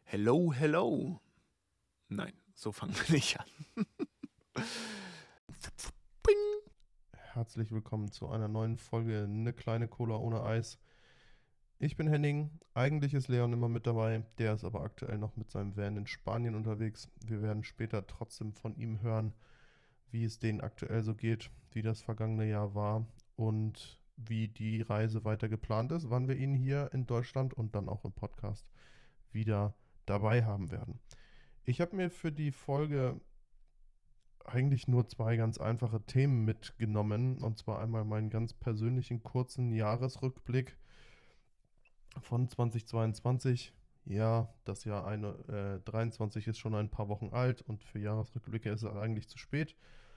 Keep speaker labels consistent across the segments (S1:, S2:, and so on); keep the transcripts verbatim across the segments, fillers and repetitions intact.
S1: Hello, hello. Nein, so fangen wir nicht an.
S2: Herzlich willkommen zu einer neuen Folge Ne kleine Cola ohne Eis. Ich bin Henning, eigentlich ist Leon immer mit dabei, der ist aber aktuell noch mit seinem Van in Spanien unterwegs. Wir werden später trotzdem von ihm hören, wie es denen aktuell so geht, wie das vergangene Jahr war und wie die Reise weiter geplant ist, wann wir ihn hier in Deutschland und dann auch im Podcast wieder dabei haben werden. Ich habe mir für die Folge eigentlich nur zwei ganz einfache Themen mitgenommen. Und zwar einmal meinen ganz persönlichen kurzen Jahresrückblick von zweitausendzweiundzwanzig. Ja, das Jahr eine, äh, dreiundzwanzig ist schon ein paar Wochen alt und für Jahresrückblicke ist es eigentlich zu spät.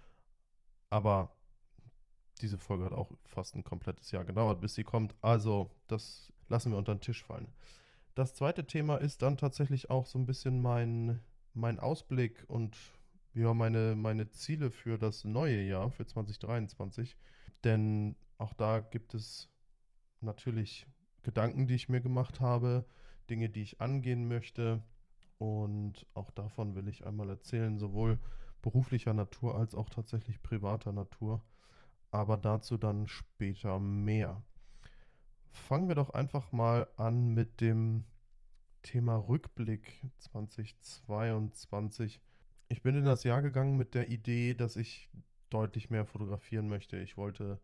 S2: Aber diese Folge hat auch fast ein komplettes Jahr gedauert, bis sie kommt. Also, das lassen wir unter den Tisch fallen. Das zweite Thema ist dann tatsächlich auch so ein bisschen mein, mein Ausblick und ja, meine, meine Ziele für das neue Jahr, für zweitausenddreiundzwanzig. Denn auch da gibt es natürlich Gedanken, die ich mir gemacht habe, Dinge, die ich angehen möchte. Und auch davon will ich einmal erzählen, sowohl beruflicher Natur als auch tatsächlich privater Natur. Aber dazu dann später mehr. Fangen wir doch einfach mal an mit dem Thema Rückblick zweitausendzweiundzwanzig. Ich bin in das Jahr gegangen mit der Idee, dass ich deutlich mehr fotografieren möchte. Ich wollte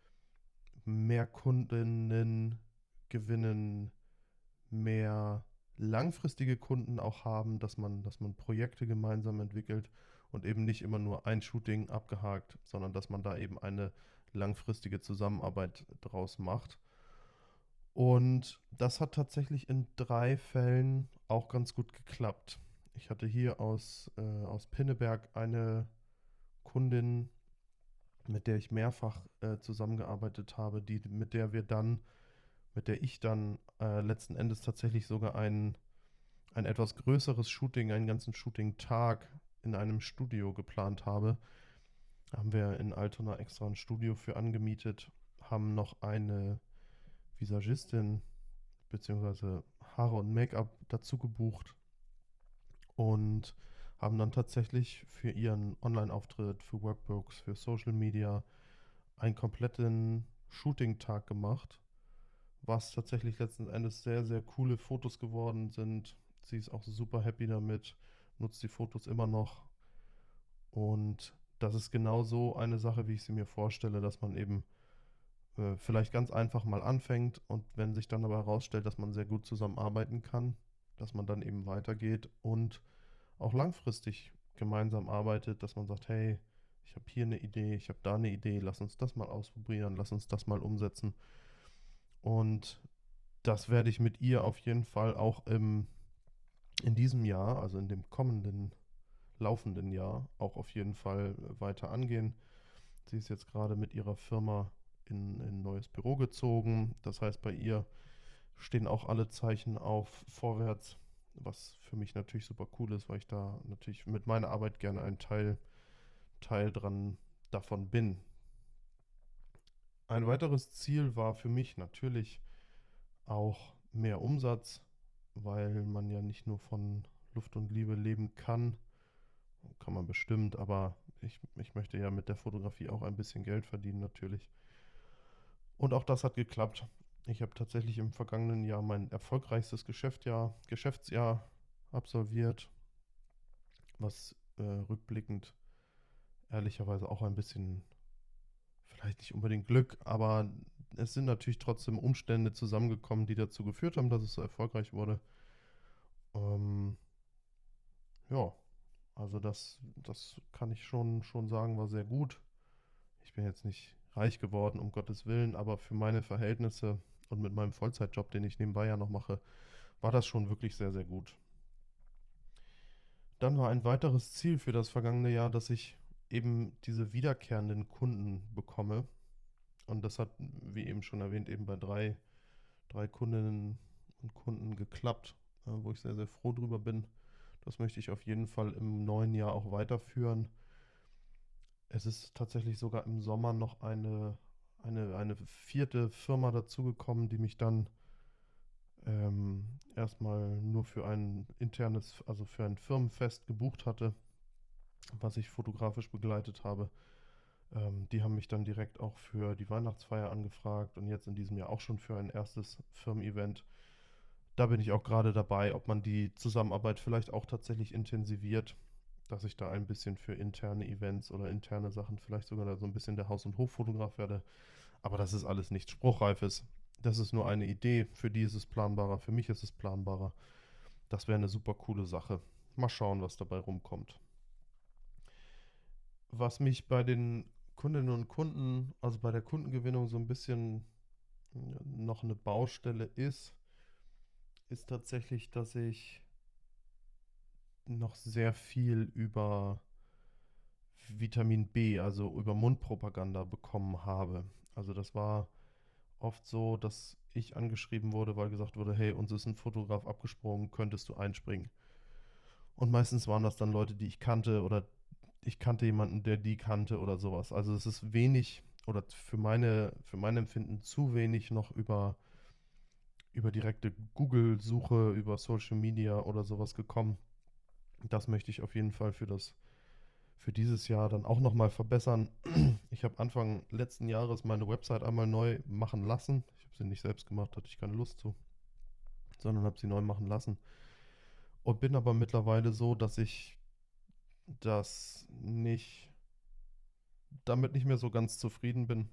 S2: mehr Kundinnen gewinnen, mehr langfristige Kunden auch haben, dass man, dass man Projekte gemeinsam entwickelt und eben nicht immer nur ein Shooting abgehakt, sondern dass man da eben eine langfristige Zusammenarbeit draus macht. Und das hat tatsächlich in drei Fällen auch ganz gut geklappt. Ich hatte hier aus, äh, aus Pinneberg eine Kundin, mit der ich mehrfach äh, zusammengearbeitet habe, die, mit der wir dann, mit der ich dann äh, letzten Endes tatsächlich sogar ein, ein etwas größeres Shooting, einen ganzen Shooting-Tag in einem Studio geplant habe. Da haben wir in Altona extra ein Studio für angemietet, haben noch eine Visagistin beziehungsweise Haare und Make-up dazu gebucht und haben dann tatsächlich für ihren Online-Auftritt, für Workbooks, für Social Media einen kompletten Shooting-Tag gemacht, was tatsächlich letzten Endes sehr, sehr coole Fotos geworden sind. Sie ist auch super happy damit, nutzt die Fotos immer noch und das ist genau so eine Sache, wie ich sie mir vorstelle, dass man eben äh, vielleicht ganz einfach mal anfängt und wenn sich dann aber herausstellt, dass man sehr gut zusammenarbeiten kann, dass man dann eben weitergeht und auch langfristig gemeinsam arbeitet, dass man sagt, hey, ich habe hier eine Idee, ich habe da eine Idee, lass uns das mal ausprobieren, lass uns das mal umsetzen. Und das werde ich mit ihr auf jeden Fall auch im, in diesem Jahr, also in dem kommenden, laufenden Jahr, auch auf jeden Fall weiter angehen. Sie ist jetzt gerade mit ihrer Firma in, in ein neues Büro gezogen. Das heißt, bei ihr stehen auch alle Zeichen auf vorwärts, was für mich natürlich super cool ist, weil ich da natürlich mit meiner Arbeit gerne ein Teil, Teil dran davon bin. Ein weiteres Ziel war für mich natürlich auch mehr Umsatz, weil man ja nicht nur von Luft und Liebe leben kann, kann man bestimmt, aber ich, ich möchte ja mit der Fotografie auch ein bisschen Geld verdienen natürlich. Und auch das hat geklappt. Ich habe tatsächlich im vergangenen Jahr mein erfolgreichstes Geschäftsjahr, Geschäftsjahr absolviert, was äh, rückblickend ehrlicherweise auch ein bisschen, vielleicht nicht unbedingt Glück, aber es sind natürlich trotzdem Umstände zusammengekommen, die dazu geführt haben, dass es so erfolgreich wurde. Ähm, ja, also das, das kann ich schon, schon sagen, war sehr gut. Ich bin jetzt nicht reich geworden, um Gottes Willen, aber für meine Verhältnisse und mit meinem Vollzeitjob, den ich nebenbei ja noch mache, war das schon wirklich sehr, sehr gut. Dann war ein weiteres Ziel für das vergangene Jahr, dass ich eben diese wiederkehrenden Kunden bekomme. Und das hat, wie eben schon erwähnt, eben bei drei, drei Kundinnen und Kunden geklappt, äh, wo ich sehr, sehr froh drüber bin. Das möchte ich auf jeden Fall im neuen Jahr auch weiterführen. Es ist tatsächlich sogar im Sommer noch eine, eine, eine vierte Firma dazugekommen, die mich dann ähm, erstmal nur für ein internes, also für ein Firmenfest gebucht hatte, was ich fotografisch begleitet habe. Ähm, die haben mich dann direkt auch für die Weihnachtsfeier angefragt und jetzt in diesem Jahr auch schon für ein erstes Firmen-Event. Da bin ich auch gerade dabei, ob man die Zusammenarbeit vielleicht auch tatsächlich intensiviert, dass ich da ein bisschen für interne Events oder interne Sachen vielleicht sogar da so ein bisschen der Haus- und Hoffotograf werde. Aber das ist alles nichts Spruchreifes. Das ist nur eine Idee. Für die ist es planbarer, für mich ist es planbarer. Das wäre eine super coole Sache. Mal schauen, was dabei rumkommt. Was mich bei den Kundinnen und Kunden, also bei der Kundengewinnung so ein bisschen äh, noch eine Baustelle ist, ist tatsächlich, dass ich noch sehr viel über Vitamin B, also über Mundpropaganda bekommen habe. Also das war oft so, dass ich angeschrieben wurde, weil gesagt wurde, hey, uns ist ein Fotograf abgesprungen, könntest du einspringen? Und meistens waren das dann Leute, die ich kannte oder ich kannte jemanden, der die kannte oder sowas. Also es ist wenig oder für meine, für mein Empfinden zu wenig noch über, über direkte Google-Suche, über Social Media oder sowas gekommen. Das möchte ich auf jeden Fall für das, für dieses Jahr dann auch nochmal verbessern. Ich habe Anfang letzten Jahres meine Website einmal neu machen lassen. Ich habe sie nicht selbst gemacht, hatte ich keine Lust zu, sondern habe sie neu machen lassen. Und bin aber mittlerweile so, dass ich das nicht, damit nicht mehr so ganz zufrieden bin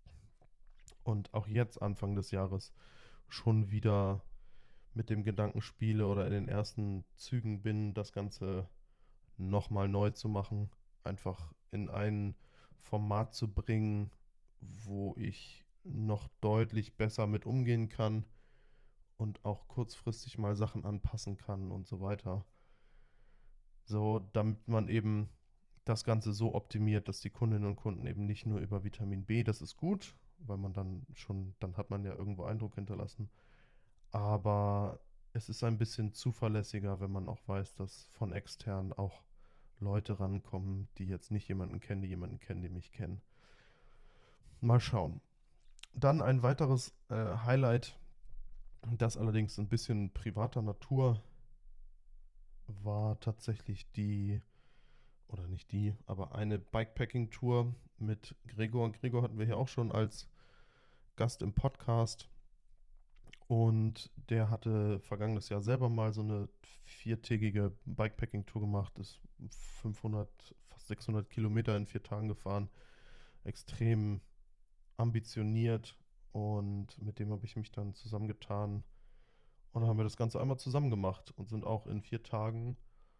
S2: und auch jetzt Anfang des Jahres schon wieder mit dem Gedanken spiele oder in den ersten Zügen bin, das Ganze nochmal neu zu machen, einfach in ein Format zu bringen, wo ich noch deutlich besser mit umgehen kann und auch kurzfristig mal Sachen anpassen kann und so weiter. So, damit man eben das Ganze so optimiert, dass die Kundinnen und Kunden eben nicht nur über Vitamin B, das ist gut, weil man dann schon, dann hat man ja irgendwo Eindruck hinterlassen, aber es ist ein bisschen zuverlässiger, wenn man auch weiß, dass von extern auch Leute rankommen, die jetzt nicht jemanden kennen, die jemanden kennen, die mich kennen. Mal schauen. Dann ein weiteres äh, Highlight, das allerdings ein bisschen privater Natur war tatsächlich die, oder nicht die, aber eine Bikepacking-Tour mit Gregor. Gregor hatten wir hier auch schon als Gast im Podcast. Und der hatte vergangenes Jahr selber mal so eine viertägige Bikepacking-Tour gemacht, ist fünfhundert, fast sechshundert Kilometer in vier Tagen gefahren. Extrem ambitioniert und mit dem habe ich mich dann zusammengetan und dann haben wir das Ganze einmal zusammen gemacht und sind auch in vier Tagen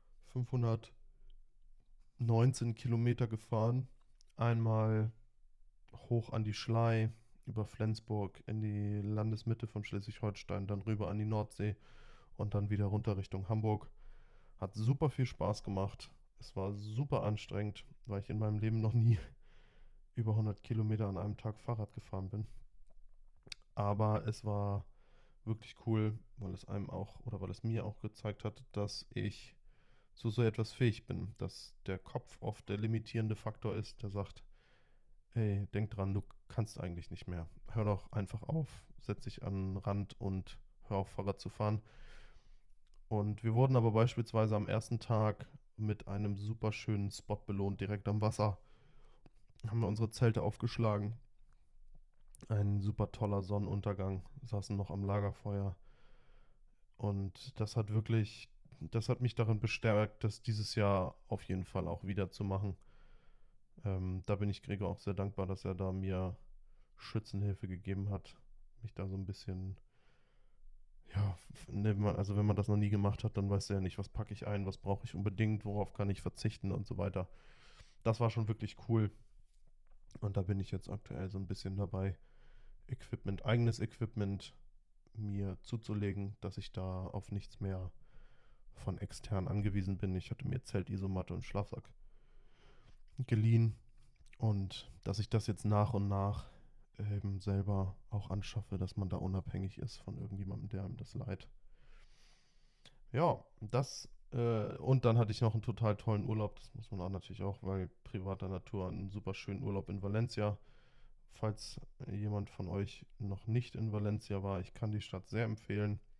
S2: fünfhundertneunzehn Kilometer gefahren. Einmal hoch an die Schlei, über Flensburg in die Landesmitte von Schleswig-Holstein, dann rüber an die Nordsee und dann wieder runter Richtung Hamburg. Hat super viel Spaß gemacht. Es war super anstrengend, weil ich in meinem Leben noch nie über hundert Kilometer an einem Tag Fahrrad gefahren bin. Aber es war wirklich cool, weil es einem auch oder weil es mir auch gezeigt hat, dass ich zu so etwas fähig bin, dass der Kopf oft der limitierende Faktor ist, der sagt, hey, denk dran, du kannst eigentlich nicht mehr. Hör doch einfach auf, setz dich an den Rand und hör auf, Fahrrad zu fahren. Und wir wurden aber beispielsweise am ersten Tag mit einem super schönen Spot belohnt, direkt am Wasser. Haben wir unsere Zelte aufgeschlagen. Ein super toller Sonnenuntergang, saßen noch am Lagerfeuer. Und das hat wirklich, das hat mich darin bestärkt, das dieses Jahr auf jeden Fall auch wieder zu machen. Ähm, da bin ich Gregor auch sehr dankbar, dass er da mir Schützenhilfe gegeben hat, mich da so ein bisschen, ja, ne, man- also wenn man das noch nie gemacht hat, dann weiß er ja nicht, was packe ich ein, was brauche ich unbedingt, worauf kann ich verzichten und so weiter. Das war schon wirklich cool. Und da bin ich jetzt aktuell so ein bisschen dabei, Equipment, eigenes Equipment mir zuzulegen, dass ich da auf nichts mehr von extern angewiesen bin. Ich hatte mir Zelt, Isomatte und Schlafsack geliehen und dass ich das jetzt nach und nach eben selber auch anschaffe, dass man da unabhängig ist von irgendjemandem, der einem das leiht. Ja, das äh, und dann hatte ich noch einen total tollen Urlaub, das muss man auch natürlich auch, weil privater Natur einen super schönen Urlaub in Valencia. Falls jemand von euch noch nicht in Valencia war, ich kann die Stadt sehr empfehlen.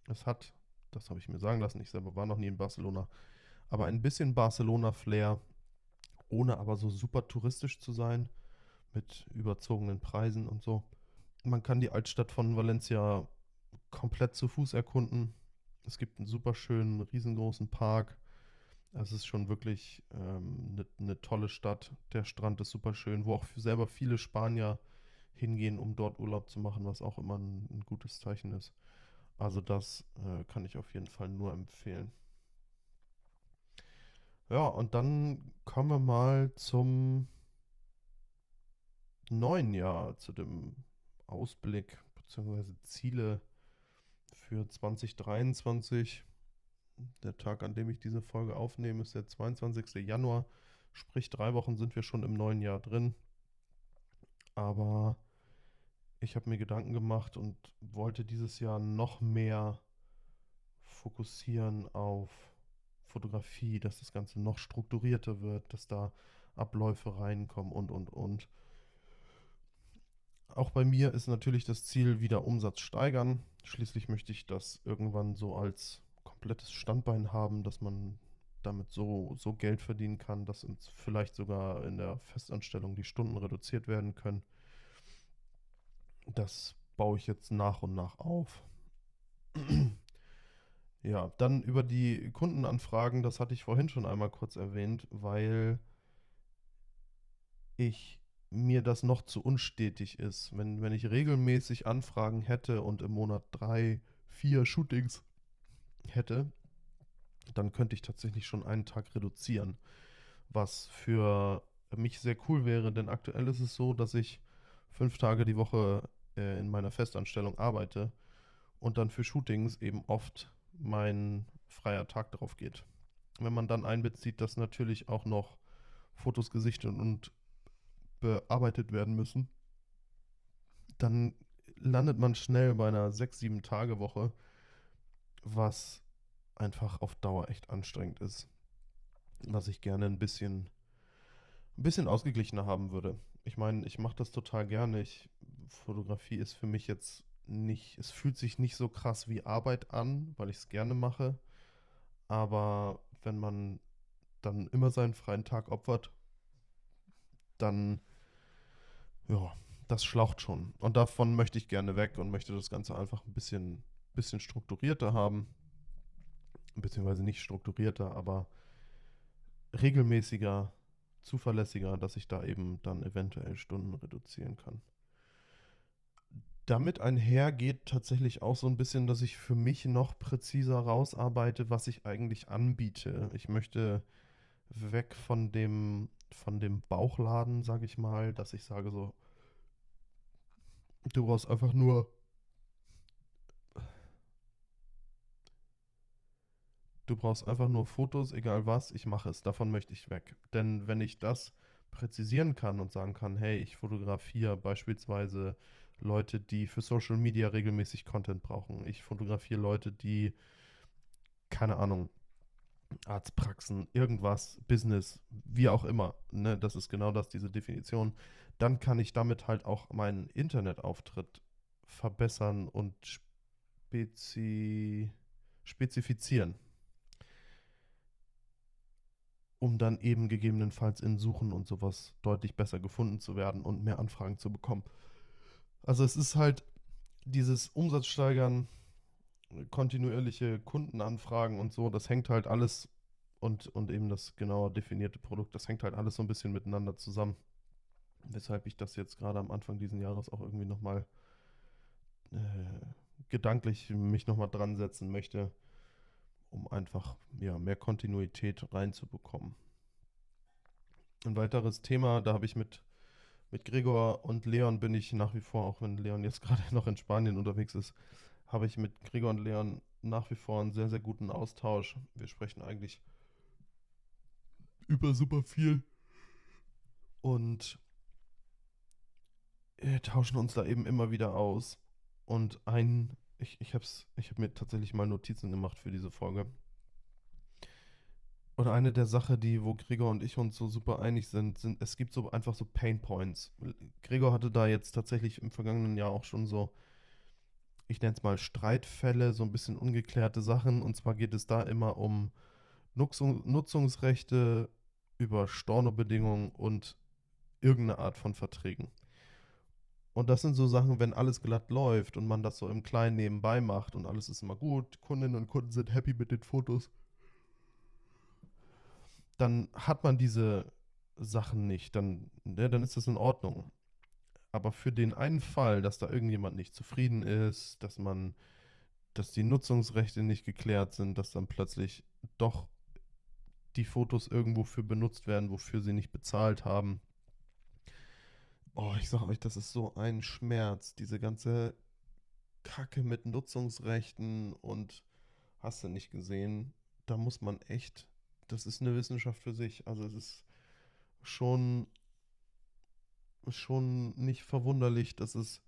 S2: Es hat, das habe ich mir sagen lassen, ich selber war noch nie in Barcelona, aber ein bisschen Barcelona-Flair, ohne aber so super touristisch zu sein, mit überzogenen Preisen und so. Man kann die Altstadt von Valencia komplett zu Fuß erkunden. Es gibt einen super schönen, riesengroßen Park. Es ist schon wirklich eine ähm, ne, ne tolle Stadt. Der Strand ist super schön, wo auch selber viele Spanier hingehen, um dort Urlaub zu machen, was auch immer ein, ein gutes Zeichen ist. Also das äh, kann ich auf jeden Fall nur empfehlen. Ja, und dann kommen wir mal zum neuen Jahr, zu dem Ausblick bzw. Ziele für zwanzig dreiundzwanzig. Der Tag, an dem ich diese Folge aufnehme, ist der zweiundzwanzigster Januar. Sprich, drei Wochen sind wir schon im neuen Jahr drin. Aber ich habe mir Gedanken gemacht und wollte dieses Jahr noch mehr fokussieren auf Fotografie, dass das Ganze noch strukturierter wird, dass da Abläufe reinkommen und, und, und. Auch bei mir ist natürlich das Ziel wieder Umsatz steigern. Schließlich möchte ich das irgendwann so als komplettes Standbein haben, dass man damit so, so Geld verdienen kann, dass uns vielleicht sogar in der Festanstellung die Stunden reduziert werden können. Das baue ich jetzt nach und nach auf. Ja, dann über die Kundenanfragen, das hatte ich vorhin schon einmal kurz erwähnt, weil ich mir das noch zu unstetig ist. Wenn, wenn ich regelmäßig Anfragen hätte und im Monat drei, vier Shootings hätte, dann könnte ich tatsächlich schon einen Tag reduzieren, was für mich sehr cool wäre, denn aktuell ist es so, dass ich fünf Tage die Woche äh, in meiner Festanstellung arbeite und dann für Shootings eben oft mein freier Tag drauf geht. Wenn man dann einbezieht, dass natürlich auch noch Fotos gesichtet und bearbeitet werden müssen, dann landet man schnell bei einer sechs sieben Tage Woche, was einfach auf Dauer echt anstrengend ist, was ich gerne ein bisschen, ein bisschen ausgeglichener haben würde. Ich meine, ich mache das total gerne. Ich, Fotografie ist für mich jetzt nicht, es fühlt sich nicht so krass wie Arbeit an, weil ich es gerne mache. Aber wenn man dann immer seinen freien Tag opfert, dann, ja, das schlaucht schon. Und davon möchte ich gerne weg und möchte das Ganze einfach ein bisschen, bisschen strukturierter haben. Beziehungsweise nicht strukturierter, aber regelmäßiger, zuverlässiger, dass ich da eben dann eventuell Stunden reduzieren kann. Damit einher geht tatsächlich auch so ein bisschen, dass ich für mich noch präziser rausarbeite, was ich eigentlich anbiete. Ich möchte weg von dem, von dem Bauchladen, sage ich mal, dass ich sage so, du brauchst einfach nur, du brauchst einfach nur Fotos, egal was, ich mache es. Davon möchte ich weg. Denn wenn ich das präzisieren kann und sagen kann, hey, ich fotografiere beispielsweise Leute, die für Social Media regelmäßig Content brauchen. Ich fotografiere Leute, die, keine Ahnung, Arztpraxen, irgendwas, Business, wie auch immer. Ne? Das ist genau das, diese Definition. Dann kann ich damit halt auch meinen Internetauftritt verbessern und spezi spezifizieren, um dann eben gegebenenfalls in Suchen und sowas deutlich besser gefunden zu werden und mehr Anfragen zu bekommen. Also es ist halt dieses Umsatzsteigern, kontinuierliche Kundenanfragen und so, das hängt halt alles und, und eben das genauer definierte Produkt, das hängt halt alles so ein bisschen miteinander zusammen. Weshalb ich das jetzt gerade am Anfang dieses Jahres auch irgendwie nochmal äh, gedanklich mich nochmal dran setzen möchte, um einfach ja, mehr Kontinuität reinzubekommen. Ein weiteres Thema, da habe ich mit, mit Gregor und Leon bin ich nach wie vor, auch wenn Leon jetzt gerade noch in Spanien unterwegs ist, habe ich mit Gregor und Leon nach wie vor einen sehr, sehr guten Austausch. Wir sprechen eigentlich über super viel und äh, tauschen uns da eben immer wieder aus. Und ein, ich, ich habe ich hab mir tatsächlich mal Notizen gemacht für diese Folge. Oder eine der Sachen, die, wo Gregor und ich uns so super einig sind, sind, es gibt so einfach so Pain Points. Gregor hatte da jetzt tatsächlich im vergangenen Jahr auch schon so ich nenne es mal Streitfälle, so ein bisschen ungeklärte Sachen. Und zwar geht es da immer um Nutzung, Nutzungsrechte über Stornobedingungen und irgendeine Art von Verträgen. Und das sind so Sachen, wenn alles glatt läuft und man das so im Kleinen nebenbei macht und alles ist immer gut, Kundinnen und Kunden sind happy mit den Fotos, dann hat man diese Sachen nicht. Dann, ne, dann ist das in Ordnung. Aber für den einen Fall, dass da irgendjemand nicht zufrieden ist, dass man, dass die Nutzungsrechte nicht geklärt sind, dass dann plötzlich doch die Fotos irgendwo für benutzt werden, wofür sie nicht bezahlt haben. Oh, ich sag euch, das ist so ein Schmerz, diese ganze Kacke mit Nutzungsrechten und hast du nicht gesehen. Da muss man echt, das ist eine Wissenschaft für sich. Also es ist schon, schon nicht verwunderlich, dass es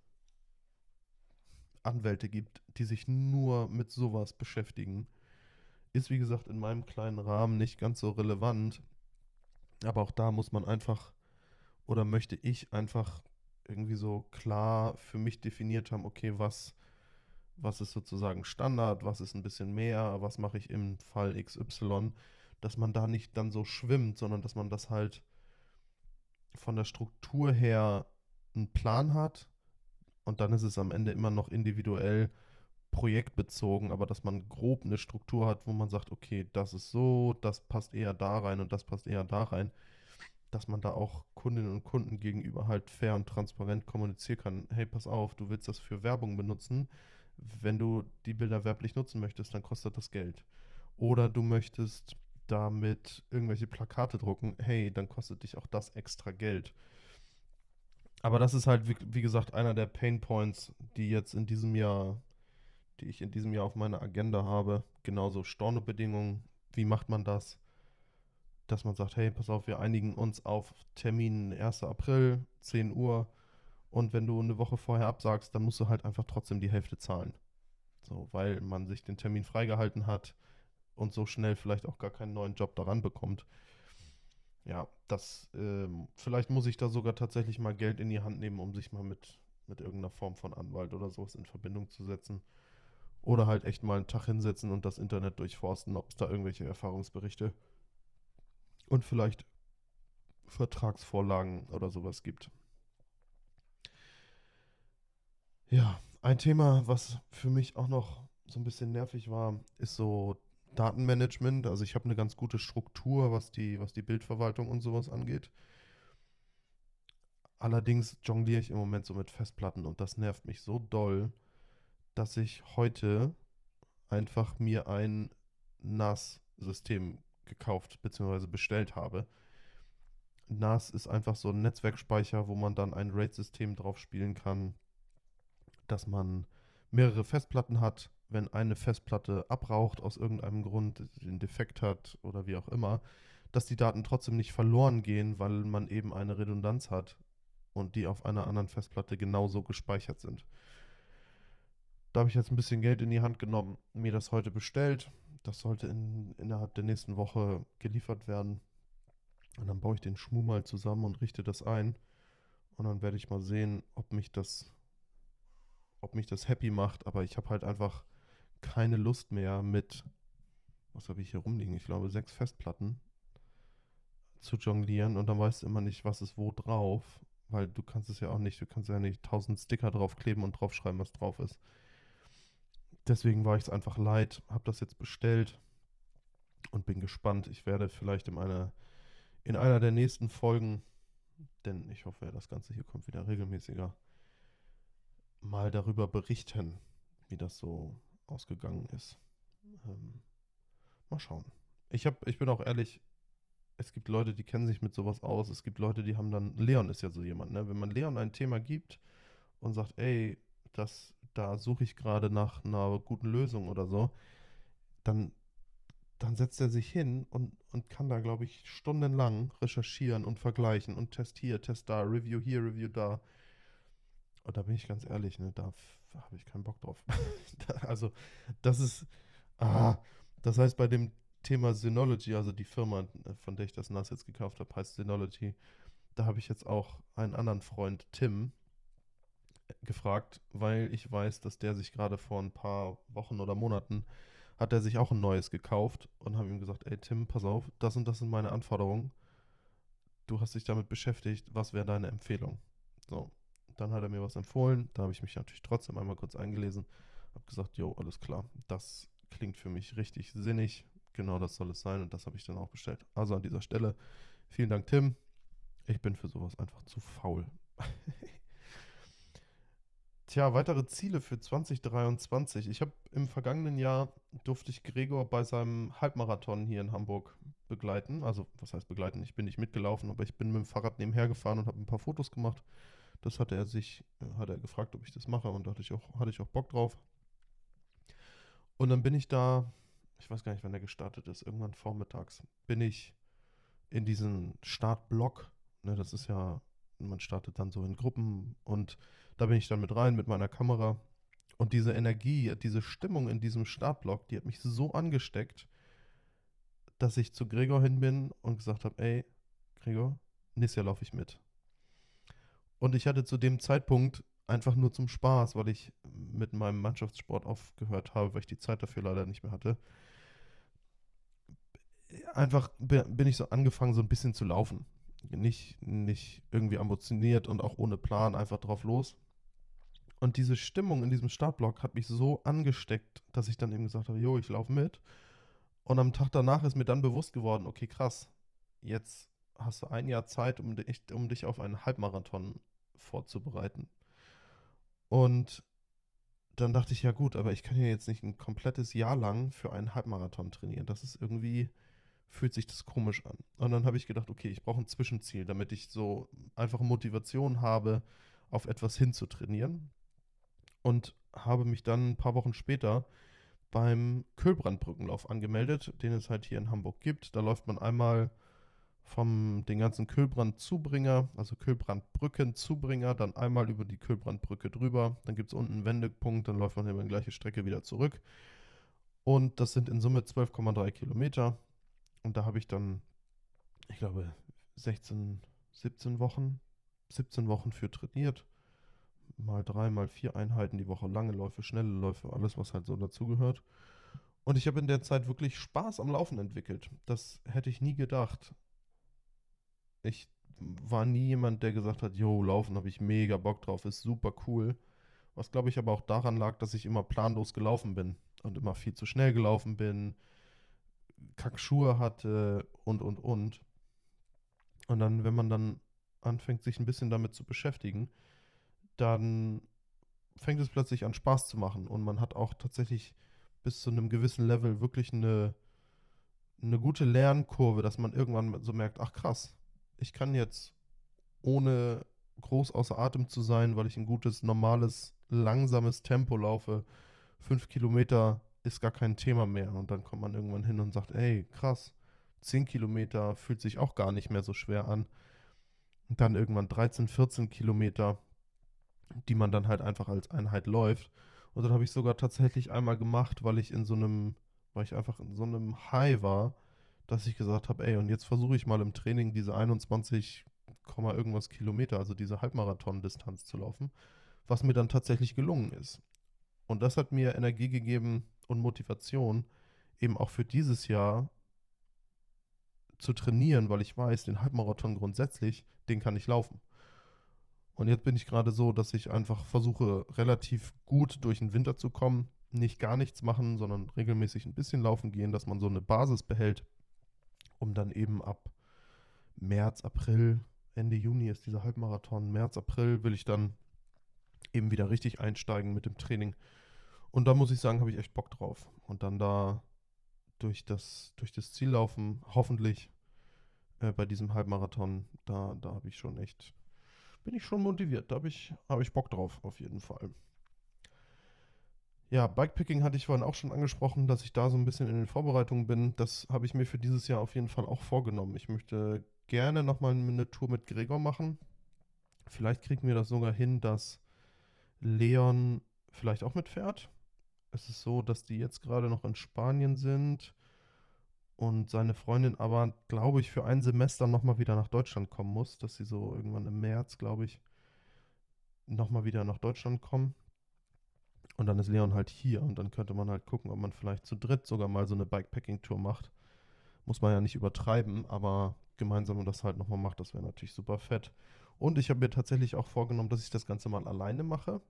S2: Anwälte gibt, die sich nur mit sowas beschäftigen. Ist wie gesagt in meinem kleinen Rahmen nicht ganz so relevant, aber auch da muss man einfach oder möchte ich einfach irgendwie so klar für mich definiert haben, okay, was, was ist sozusagen Standard, was ist ein bisschen mehr, was mache ich im Fall X Y, dass man da nicht dann so schwimmt, sondern dass man das halt von der Struktur her einen Plan hat und dann ist es am Ende immer noch individuell projektbezogen, aber dass man grob eine Struktur hat, wo man sagt, okay, das ist so, das passt eher da rein und das passt eher da rein, dass man da auch Kundinnen und Kunden gegenüber halt fair und transparent kommunizieren kann. Hey, pass auf, du willst das für Werbung benutzen. Wenn du die Bilder werblich nutzen möchtest, dann kostet das Geld. Oder du möchtest damit irgendwelche Plakate drucken. Hey, dann kostet dich auch das extra Geld. Aber das ist halt, wie, wie gesagt, einer der Pain Points, die jetzt in diesem Jahr, die ich in diesem Jahr auf meiner Agenda habe. Genauso Stornobedingungen. Wie macht man das? Dass man sagt, hey, pass auf, wir einigen uns auf Termin erster April, zehn Uhr. Und wenn du eine Woche vorher absagst, dann musst du halt einfach trotzdem die Hälfte zahlen. So, weil man sich den Termin freigehalten hat und so schnell vielleicht auch gar keinen neuen Job daran bekommt. Ja, das, ähm, vielleicht muss ich da sogar tatsächlich mal Geld in die Hand nehmen, um sich mal mit, mit irgendeiner Form von Anwalt oder sowas in Verbindung zu setzen. Oder halt echt mal einen Tag hinsetzen und das Internet durchforsten, ob es da irgendwelche Erfahrungsberichte und vielleicht Vertragsvorlagen oder sowas gibt. Ja, ein Thema, was für mich auch noch so ein bisschen nervig war, ist so Datenmanagement. Also ich habe eine ganz gute Struktur, was die, was die Bildverwaltung und sowas angeht. Allerdings jongliere ich im Moment so mit Festplatten und das nervt mich so doll, dass ich heute einfach mir ein N A S-System gekauft bzw. bestellt habe. N A S ist einfach so ein Netzwerkspeicher, wo man dann ein RAID-System drauf spielen kann, dass man mehrere Festplatten hat. Wenn eine Festplatte abraucht aus irgendeinem Grund, den Defekt hat oder wie auch immer, dass die Daten trotzdem nicht verloren gehen, weil man eben eine Redundanz hat und die auf einer anderen Festplatte genauso gespeichert sind. Da habe ich jetzt ein bisschen Geld in die Hand genommen, mir das heute bestellt. Das sollte in, innerhalb der nächsten Woche geliefert werden. Und dann baue ich den Schmuh mal zusammen und richte das ein. Und dann werde ich mal sehen, ob mich das, ob mich das happy macht. Aber ich habe halt einfach keine Lust mehr mit, was habe ich hier rumliegen? Ich glaube, sechs Festplatten zu jonglieren. Und dann weißt du immer nicht, was ist wo drauf. Weil du kannst es ja auch nicht, du kannst ja nicht tausend Sticker draufkleben und draufschreiben, was drauf ist. Deswegen war ich es einfach leid, habe das jetzt bestellt und bin gespannt. Ich werde vielleicht in einer, in einer der nächsten Folgen, denn ich hoffe, das Ganze hier kommt wieder regelmäßiger, mal darüber berichten, wie das so ausgegangen ist. Ähm, mal schauen. Ich, hab, ich bin auch ehrlich, es gibt Leute, die kennen sich mit sowas aus. Es gibt Leute, die haben dann, Leon ist ja so jemand, ne? Wenn man Leon ein Thema gibt und sagt, ey, das, da suche ich gerade nach einer guten Lösung oder so, dann, dann setzt er sich hin und, und kann da, glaube ich, stundenlang recherchieren und vergleichen und Test hier, Test da, Review hier, Review da. Und da bin ich ganz ehrlich, ne, da habe ich keinen Bock drauf. Da, also, das ist, ah, das heißt, bei dem Thema Synology, also die Firma, äh, von der ich das N A S jetzt gekauft habe, heißt Synology. Da habe ich jetzt auch einen anderen Freund, Tim. gefragt, weil ich weiß, dass der sich gerade vor ein paar Wochen oder Monaten hat er sich auch ein neues gekauft und habe ihm gesagt, ey Tim, pass auf, das und das sind meine Anforderungen. Du hast dich damit beschäftigt, was wäre deine Empfehlung? So, dann hat er mir was empfohlen, da habe ich mich natürlich trotzdem einmal kurz eingelesen, habe gesagt, jo, alles klar, das klingt für mich richtig sinnig, genau das soll es sein und das habe ich dann auch bestellt. Also an dieser Stelle, vielen Dank Tim, ich bin für sowas einfach zu faul. Tja, weitere Ziele für zwanzig dreiundzwanzig. Ich habe im vergangenen Jahr durfte ich Gregor bei seinem Halbmarathon hier in Hamburg begleiten. Also, was heißt begleiten? Ich bin nicht mitgelaufen, aber ich bin mit dem Fahrrad nebenher gefahren und habe ein paar Fotos gemacht. Das hatte er sich, äh, hat er gefragt, ob ich das mache und da hatte ich auch, hatte ich auch Bock drauf. Und dann bin ich da, ich weiß gar nicht, wann der gestartet ist, irgendwann vormittags, bin ich in diesen Startblock. Ne, das ist ja, man startet dann so in Gruppen und da bin ich dann mit rein mit meiner Kamera. Und diese Energie, diese Stimmung in diesem Startblock, die hat mich so angesteckt, dass ich zu Gregor hin bin und gesagt habe, ey, Gregor, nächstes Jahr laufe ich mit. Und ich hatte zu dem Zeitpunkt einfach nur zum Spaß, weil ich mit meinem Mannschaftssport aufgehört habe, weil ich die Zeit dafür leider nicht mehr hatte. Einfach bin ich so angefangen, so ein bisschen zu laufen. Nicht, nicht irgendwie ambitioniert und auch ohne Plan, einfach drauf los. Und diese Stimmung in diesem Startblock hat mich so angesteckt, dass ich dann eben gesagt habe, jo, ich laufe mit. Und am Tag danach ist mir dann bewusst geworden, okay, krass, jetzt hast du ein Jahr Zeit, um dich, um dich auf einen Halbmarathon vorzubereiten. Und dann dachte ich, ja gut, aber ich kann ja jetzt nicht ein komplettes Jahr lang für einen Halbmarathon trainieren. Das ist irgendwie, fühlt sich das komisch an. Und dann habe ich gedacht, okay, ich brauche ein Zwischenziel, damit ich so einfach Motivation habe, auf etwas hinzutrainieren. Und habe mich dann ein paar Wochen später beim Kühlbrandbrückenlauf angemeldet, den es halt hier in Hamburg gibt. Da läuft man einmal vom den ganzen Kühlbrand-Zubringer, also Kühlbrandbrücken-Zubringer, dann einmal über die Kühlbrandbrücke drüber. Dann gibt es unten einen Wendepunkt, dann läuft man über die gleiche Strecke wieder zurück. Und das sind in Summe zwölf Komma drei Kilometer. Und da habe ich dann, ich glaube, sechzehn, siebzehn Wochen, siebzehn Wochen für trainiert. Mal drei, mal vier Einheiten die Woche, lange Läufe, schnelle Läufe, alles, was halt so dazugehört. Und ich habe in der Zeit wirklich Spaß am Laufen entwickelt. Das hätte ich nie gedacht. Ich war nie jemand, der gesagt hat, yo, Laufen habe ich mega Bock drauf, ist super cool. Was glaube ich aber auch daran lag, dass ich immer planlos gelaufen bin und immer viel zu schnell gelaufen bin, Kackschuhe hatte und, und, und. Und dann, wenn man dann anfängt, sich ein bisschen damit zu beschäftigen, dann fängt es plötzlich an Spaß zu machen und man hat auch tatsächlich bis zu einem gewissen Level wirklich eine, eine gute Lernkurve, dass man irgendwann so merkt, ach krass, ich kann jetzt ohne groß außer Atem zu sein, weil ich ein gutes, normales, langsames Tempo laufe, fünf Kilometer ist gar kein Thema mehr. Und dann kommt man irgendwann hin und sagt, ey, krass, zehn Kilometer fühlt sich auch gar nicht mehr so schwer an. Und dann irgendwann dreizehn, vierzehn Kilometer, die man dann halt einfach als Einheit läuft. Und dann habe ich sogar tatsächlich einmal gemacht, weil ich in so einem, weil ich einfach in so einem High war, dass ich gesagt habe, ey, und jetzt versuche ich mal im Training diese einundzwanzig, irgendwas Kilometer, also diese Halbmarathon-Distanz zu laufen, was mir dann tatsächlich gelungen ist. Und das hat mir Energie gegeben und Motivation, eben auch für dieses Jahr zu trainieren, weil ich weiß, den Halbmarathon grundsätzlich, den kann ich laufen. Und jetzt bin ich gerade so, dass ich einfach versuche, relativ gut durch den Winter zu kommen, nicht gar nichts machen, sondern regelmäßig ein bisschen laufen gehen, dass man so eine Basis behält, um dann eben ab März, April, Ende Juni ist dieser Halbmarathon, März, April will ich dann eben wieder richtig einsteigen mit dem Training. Und da muss ich sagen, habe ich echt Bock drauf. Und dann da durch das, durch das Ziel laufen, hoffentlich äh, bei diesem Halbmarathon, da, da habe ich schon echt, bin ich schon motiviert. Da habe ich, habe ich Bock drauf, auf jeden Fall. Ja, Bikepicking hatte ich vorhin auch schon angesprochen, dass ich da so ein bisschen in den Vorbereitungen bin. Das habe ich mir für dieses Jahr auf jeden Fall auch vorgenommen. Ich möchte gerne nochmal eine Tour mit Gregor machen. Vielleicht kriegen wir das sogar hin, dass Leon vielleicht auch mitfährt. Es ist so, dass die jetzt gerade noch in Spanien sind und seine Freundin aber, glaube ich, für ein Semester nochmal wieder nach Deutschland kommen muss, dass sie so irgendwann im März, glaube ich, nochmal wieder nach Deutschland kommen. Und dann ist Leon halt hier und dann könnte man halt gucken, ob man vielleicht zu dritt sogar mal so eine Bikepacking-Tour macht. Muss man ja nicht übertreiben, aber gemeinsam das halt nochmal macht, das wäre natürlich super fett. Und ich habe mir tatsächlich auch vorgenommen, dass ich das Ganze mal alleine mache.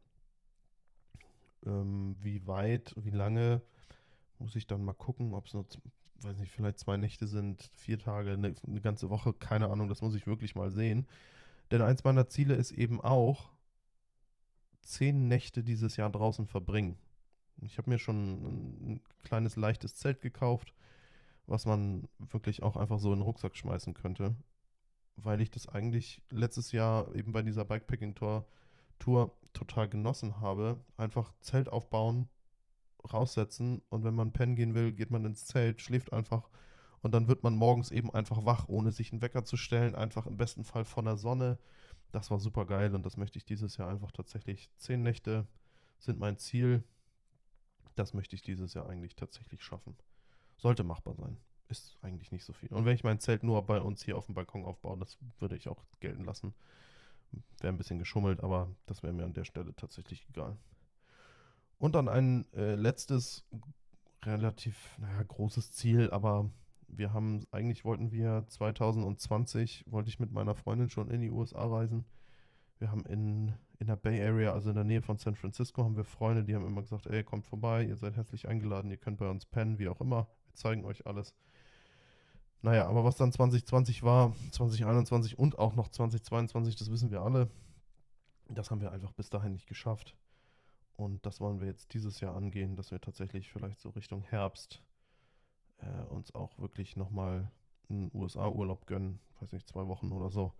S2: Ähm, wie weit, wie lange, muss ich dann mal gucken, ob es nur, z- weiß nicht, vielleicht zwei Nächte sind, vier Tage, eine, eine ganze Woche, keine Ahnung, das muss ich wirklich mal sehen. Denn eins meiner Ziele ist eben auch, zehn Nächte dieses Jahr draußen verbringen. Ich habe mir schon ein, ein kleines, leichtes Zelt gekauft, was man wirklich auch einfach so in den Rucksack schmeißen könnte, weil ich das eigentlich letztes Jahr eben bei dieser Bikepacking-Tour Tour total genossen habe. Einfach Zelt aufbauen, raussetzen und wenn man pennen gehen will, geht man ins Zelt, schläft einfach und dann wird man morgens eben einfach wach, ohne sich einen Wecker zu stellen, einfach im besten Fall von der Sonne. Das war super geil und das möchte ich dieses Jahr einfach tatsächlich. Zehn Nächte sind mein Ziel. Das möchte ich dieses Jahr eigentlich tatsächlich schaffen. Sollte machbar sein. Ist eigentlich nicht so viel. Und wenn ich mein Zelt nur bei uns hier auf dem Balkon aufbaue, das würde ich auch gelten lassen. Wäre ein bisschen geschummelt, aber das wäre mir an der Stelle tatsächlich egal. Und dann ein äh, letztes, relativ, naja, großes Ziel, aber wir haben, eigentlich wollten wir zwanzig zwanzig, wollte ich mit meiner Freundin schon in die U S A reisen. Wir haben in, in der Bay Area, also in der Nähe von San Francisco, haben wir Freunde, die haben immer gesagt, ey, kommt vorbei, ihr seid herzlich eingeladen, ihr könnt bei uns pennen, wie auch immer. Wir zeigen euch alles. Naja, aber was dann zwanzig zwanzig war, zwanzig einundzwanzig und auch noch zwanzig zweiundzwanzig, das wissen wir alle. Das haben wir einfach bis dahin nicht geschafft. Und das wollen wir jetzt dieses Jahr angehen, dass wir tatsächlich vielleicht so Richtung Herbst äh, uns auch wirklich nochmal einen U S A-Urlaub gönnen. Weiß nicht, zwei Wochen oder so.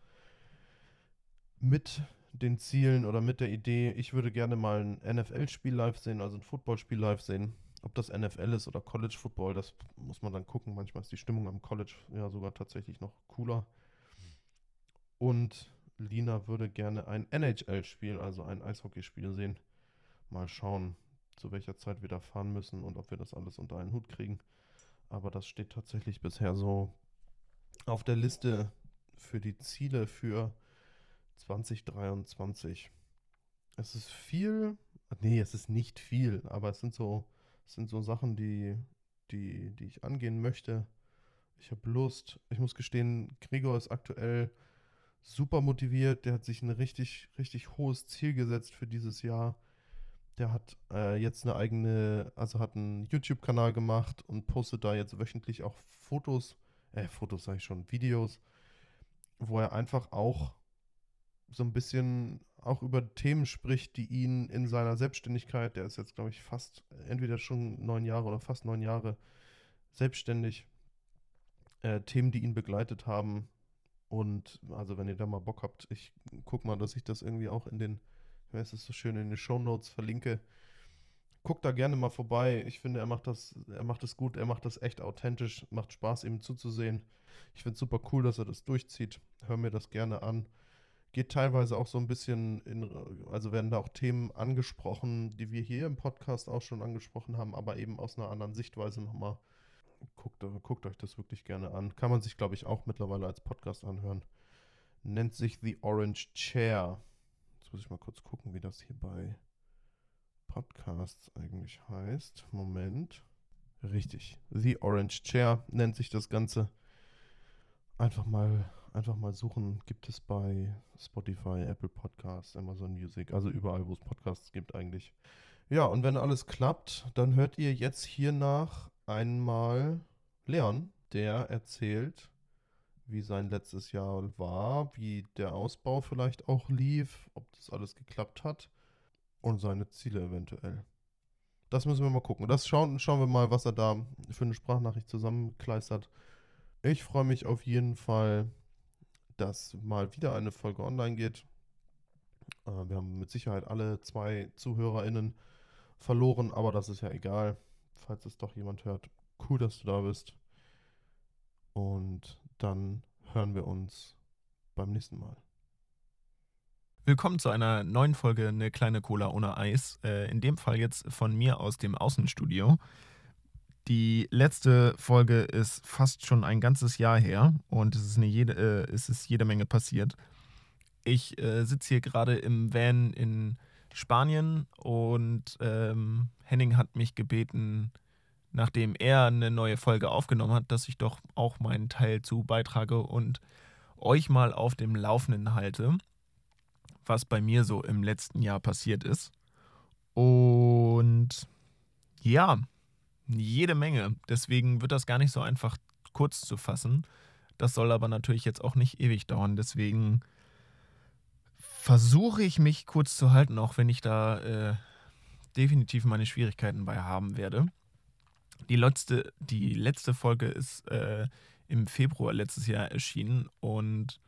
S2: Mit den Zielen oder mit der Idee, ich würde gerne mal ein N F L-Spiel live sehen, also ein Footballspiel live sehen. Ob das N F L ist oder College Football, das muss man dann gucken. Manchmal ist die Stimmung am College ja sogar tatsächlich noch cooler. Und Lina würde gerne ein N H L-Spiel, also ein Eishockeyspiel sehen. Mal schauen, zu welcher Zeit wir da fahren müssen und ob wir das alles unter einen Hut kriegen. Aber das steht tatsächlich bisher so auf der Liste für die Ziele für zwanzig dreiundzwanzig. Es ist viel, nee, es ist nicht viel, aber es sind so, es sind so Sachen, die, die, die ich angehen möchte. Ich habe Lust. Ich muss gestehen, Gregor ist aktuell super motiviert. Der hat sich ein richtig, richtig hohes Ziel gesetzt für dieses Jahr. Der hat äh, jetzt eine eigene, also hat einen YouTube-Kanal gemacht und postet da jetzt wöchentlich auch Fotos, äh, Fotos sage ich schon, Videos, wo er einfach auch so ein bisschen auch über Themen spricht, die ihn in seiner Selbstständigkeit, der ist jetzt, glaube ich, fast, entweder schon neun Jahre oder fast neun Jahre selbstständig, äh, Themen, die ihn begleitet haben. Und also wenn ihr da mal Bock habt, ich guck mal, dass ich das irgendwie auch in den, wie heißt es so schön, in den Shownotes verlinke. Guckt da gerne mal vorbei. Ich finde, er macht das, er macht das gut, er macht das echt authentisch, macht Spaß, ihm zuzusehen. Ich finde es super cool, dass er das durchzieht. Hör mir das gerne an. Geht teilweise auch so ein bisschen in, also werden da auch Themen angesprochen, die wir hier im Podcast auch schon angesprochen haben, aber eben aus einer anderen Sichtweise nochmal. Guckt, guckt euch das wirklich gerne an. Kann man sich, glaube ich, auch mittlerweile als Podcast anhören. Nennt sich The Orange Chair. Jetzt muss ich mal kurz gucken, wie das hier bei Podcasts eigentlich heißt. Moment. Richtig. The Orange Chair nennt sich das Ganze. Einfach mal, einfach mal suchen. Gibt es bei Spotify, Apple Podcasts, Amazon Music, also überall, wo es Podcasts gibt eigentlich. Ja, und wenn alles klappt, dann hört ihr jetzt hiernach einmal Leon, der erzählt, wie sein letztes Jahr war, wie der Ausbau vielleicht auch lief, ob das alles geklappt hat und seine Ziele eventuell. Das müssen wir mal gucken. Das schauen, schauen wir mal, was er da für eine Sprachnachricht zusammenkleistert. Ich freue mich auf jeden Fall, dass mal wieder eine Folge online geht. Äh, wir haben mit Sicherheit alle zwei ZuhörerInnen verloren, aber das ist ja egal. Falls es doch jemand hört, cool, dass du da bist. Und dann hören wir uns beim nächsten Mal.
S1: Willkommen zu einer neuen Folge Eine kleine Cola ohne Eis. Äh, in dem Fall jetzt von mir aus dem Außenstudio. Die letzte Folge ist fast schon ein ganzes Jahr her und es ist, eine jede, äh, es ist jede Menge passiert. Ich äh, sitze hier gerade im Van in Spanien und ähm, Henning hat mich gebeten, nachdem er eine neue Folge aufgenommen hat, dass ich doch auch meinen Teil zu beitrage und euch mal auf dem Laufenden halte, was bei mir so im letzten Jahr passiert ist. Und ja, jede Menge. Deswegen wird das gar nicht so einfach kurz zu fassen. Das soll aber natürlich jetzt auch nicht ewig dauern. Deswegen versuche ich mich kurz zu halten, auch wenn ich da äh, definitiv meine Schwierigkeiten bei haben werde. Die letzte, die letzte Folge ist äh, im Februar letztes Jahr erschienen und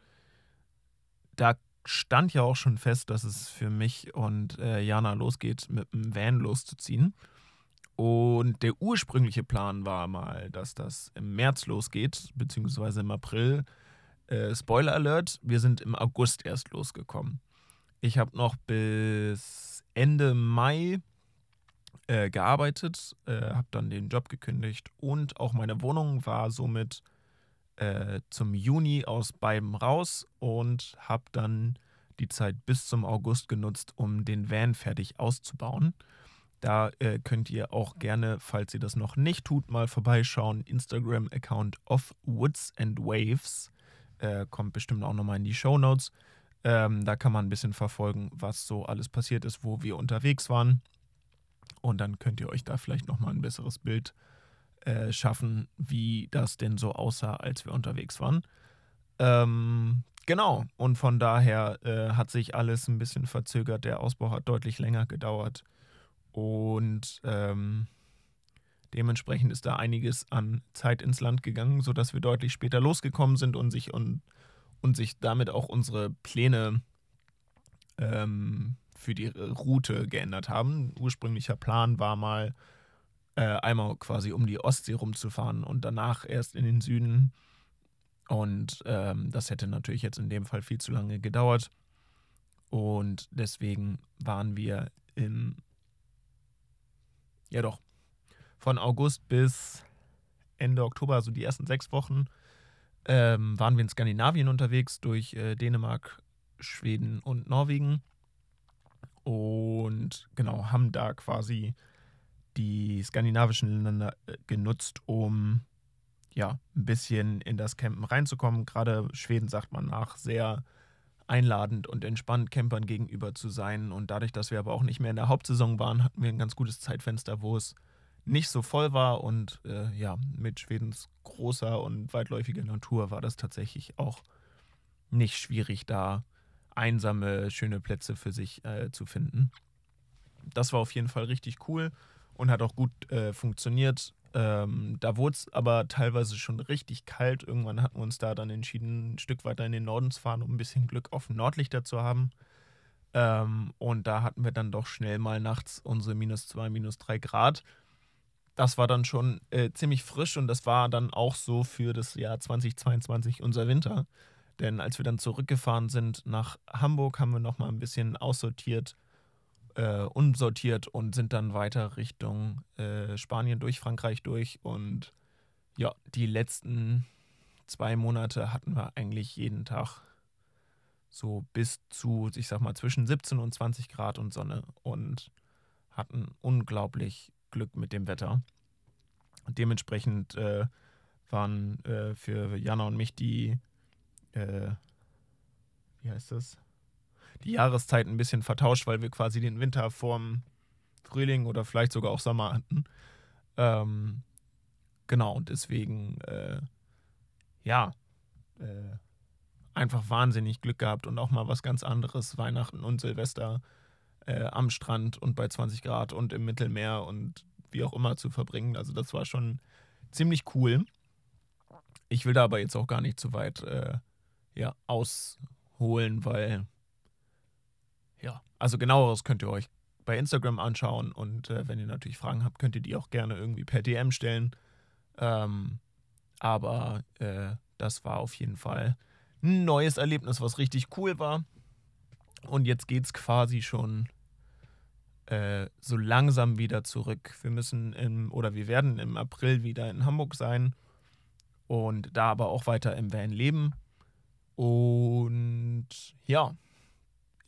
S1: da stand ja auch schon fest, dass es für mich und äh, Jana losgeht, mit dem Van loszuziehen. Und der ursprüngliche Plan war mal, dass das im März losgeht, beziehungsweise im April. Äh, Spoiler Alert, wir sind im August erst losgekommen. Ich habe noch bis Ende Mai äh, gearbeitet, äh, habe dann den Job gekündigt und auch meine Wohnung war somit äh, zum Juni aus beidem raus und habe dann die Zeit bis zum August genutzt, um den Van fertig auszubauen. Da äh, könnt ihr auch gerne, falls ihr das noch nicht tut, mal vorbeischauen. Instagram-Account of Woods and Waves. Äh, kommt bestimmt auch nochmal in die Shownotes. Ähm, da kann man ein bisschen verfolgen, was so alles passiert ist, wo wir unterwegs waren. Und dann könnt ihr euch da vielleicht nochmal ein besseres Bild äh, schaffen, wie das denn so aussah, als wir unterwegs waren. Ähm, genau. Und von daher äh, hat sich alles ein bisschen verzögert. Der Ausbau hat deutlich länger gedauert. Und ähm, dementsprechend ist da einiges an Zeit ins Land gegangen, sodass wir deutlich später losgekommen sind und sich, und, und sich damit auch unsere Pläne ähm, für die Route geändert haben. Ursprünglicher Plan war mal, äh, einmal quasi um die Ostsee rumzufahren und danach erst in den Süden. Und ähm, das hätte natürlich jetzt in dem Fall viel zu lange gedauert. Und deswegen waren wir im Ja doch, von August bis Ende Oktober, also die ersten sechs Wochen, ähm, waren wir in Skandinavien unterwegs, durch äh, Dänemark, Schweden und Norwegen. Und genau, haben da quasi die skandinavischen Länder äh, genutzt, um ja, ein bisschen in das Campen reinzukommen. Gerade Schweden sagt man nach, sehr einladend und entspannt Campern gegenüber zu sein. Und dadurch, dass wir aber auch nicht mehr in der Hauptsaison waren, hatten wir ein ganz gutes Zeitfenster, wo es nicht so voll war. Und äh, ja, mit Schwedens großer und weitläufiger Natur war das tatsächlich auch nicht schwierig, da einsame, schöne Plätze für sich äh, zu finden. Das war auf jeden Fall richtig cool und hat auch gut äh, funktioniert. Ähm, da wurde es aber teilweise schon richtig kalt. Irgendwann hatten wir uns da dann entschieden, ein Stück weiter in den Norden zu fahren, um ein bisschen Glück auf Nordlichter zu haben. Ähm, und da hatten wir dann doch schnell mal nachts unsere minus zwei, minus drei Grad. Das war dann schon äh, ziemlich frisch und das war dann auch so für das Jahr zweitausendzweiundzwanzig unser Winter. Denn als wir dann zurückgefahren sind nach Hamburg, haben wir nochmal ein bisschen aussortiert, äh, unsortiert und sind dann weiter Richtung äh, Spanien durch, Frankreich durch. Und ja, die letzten zwei Monate hatten wir eigentlich jeden Tag so bis zu, ich sag mal, zwischen siebzehn und zwanzig Grad und Sonne und hatten unglaublich Glück mit dem Wetter. Und dementsprechend äh, waren äh, für Jana und mich die, äh, wie heißt das? Die Jahreszeiten ein bisschen vertauscht, weil wir quasi den Winter vorm Frühling oder vielleicht sogar auch Sommer hatten. Ähm, genau, und deswegen, äh, ja, äh, einfach wahnsinnig Glück gehabt und auch mal was ganz anderes, Weihnachten und Silvester äh, am Strand und bei zwanzig Grad und im Mittelmeer und wie auch immer zu verbringen. Also das war schon ziemlich cool. Ich will da aber jetzt auch gar nicht zu weit äh, ja, ausholen, weil ja, also genaueres könnt ihr euch bei Instagram anschauen und äh, wenn ihr natürlich Fragen habt, könnt ihr die auch gerne irgendwie per D M stellen. Ähm, aber äh, das war auf jeden Fall ein neues Erlebnis, was richtig cool war. Und jetzt geht es quasi schon äh, so langsam wieder zurück. Wir müssen im, oder wir werden im April wieder in Hamburg sein und da aber auch weiter im Van leben. Und ja,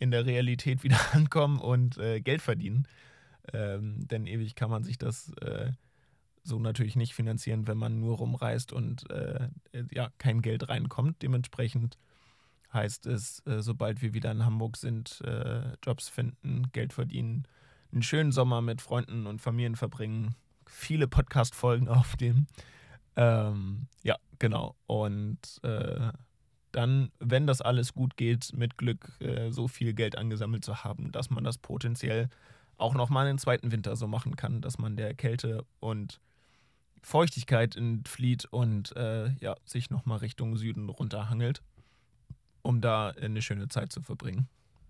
S1: in der Realität wieder ankommen und äh, Geld verdienen. Ähm, denn ewig kann man sich das äh, so natürlich nicht finanzieren, wenn man nur rumreist und äh, ja, kein Geld reinkommt. Dementsprechend heißt es, äh, sobald wir wieder in Hamburg sind, äh, Jobs finden, Geld verdienen, einen schönen Sommer mit Freunden und Familien verbringen, viele Podcast-Folgen aufnehmen. Ähm, ja, genau. Und äh, dann, wenn das alles gut geht, mit Glück äh, so viel Geld angesammelt zu haben, dass man das potenziell auch nochmal einen zweiten Winter so machen kann, dass man der Kälte und Feuchtigkeit entflieht und äh, ja, sich nochmal Richtung Süden runterhangelt, um da eine schöne Zeit zu verbringen.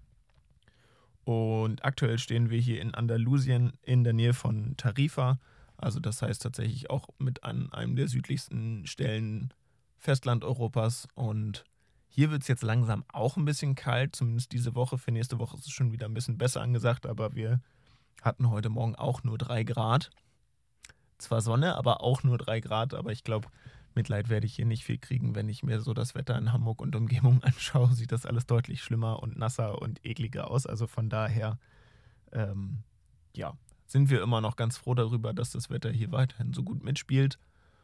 S1: Und aktuell stehen wir hier in Andalusien in der Nähe von Tarifa. Also das heißt tatsächlich auch mit an einem der südlichsten Stellen Festlandeuropas. Und hier wird es jetzt langsam auch ein bisschen kalt, zumindest diese Woche. Für nächste Woche ist es schon wieder ein bisschen besser angesagt, aber wir hatten heute Morgen auch nur drei Grad. Zwar Sonne, aber auch nur drei Grad. Aber ich glaube, Mitleid werde ich hier nicht viel kriegen, wenn ich mir so das Wetter in Hamburg und Umgebung anschaue. Sieht das alles deutlich schlimmer und nasser und ekliger aus. Also von daher, ähm, ja, sind wir immer noch ganz froh darüber, dass das Wetter hier weiterhin so gut mitspielt.